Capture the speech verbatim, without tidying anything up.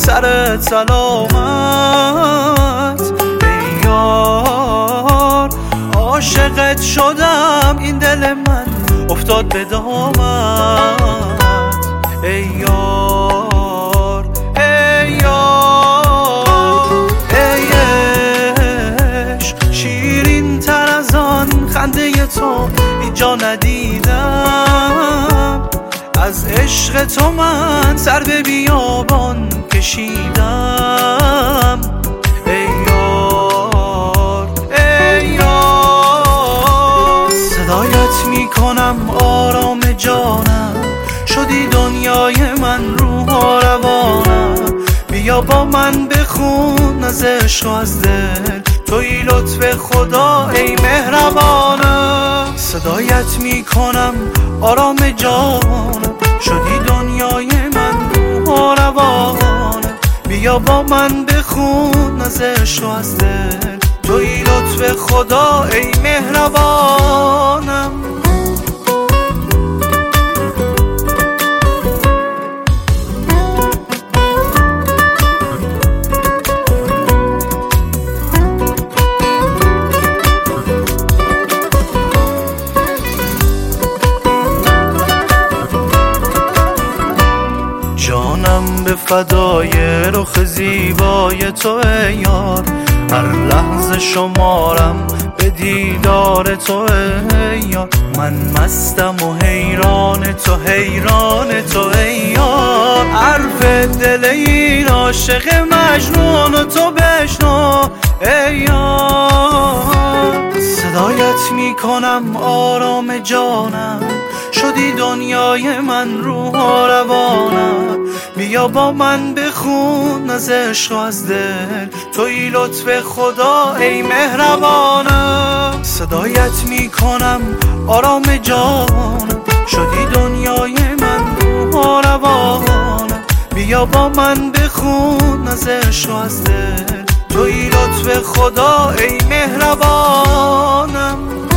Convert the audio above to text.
سرت سلامت ای یار. عاشقت شدم این دل من افتاد به دامت ای یار ای یار. ای عشق شیرین تر از آن خنده تو اینجا ندیدم. از عشق تو من سر به بیابان کشیدم ای یار ای یار. صدایت میکنم آرام جانم، شدی دنیای من روح و روانم. بیا با من بخون از عشق و از دل، توی لطف خدا ای مهربانم. صدایت میکنم آرام جانم، شدی دنیای من روح و روانم. بیا با من بخون از عشق و از دل، توی لطف خدا ای مهربانم. جانم به فدای رخ زیبای تو ای یار. هر لحظه شمارم به دیدار تو ای یار. من مستم و حیران تو حیران تو ای یار. حرف دل این عاشق مجنون و تو بشنو ای یار. صدایت میکنم آرام جانم، شدی دنیای من روح و روانم. بیا با من بخون از عشق و از دل، توی لطف خدا ای مهربانم. صدایت میکنم آرام جانم، شدی دنیای من روح و روانم. بیا با من بخون از عشق و از دل، توی لطف خدا ای مهربانم.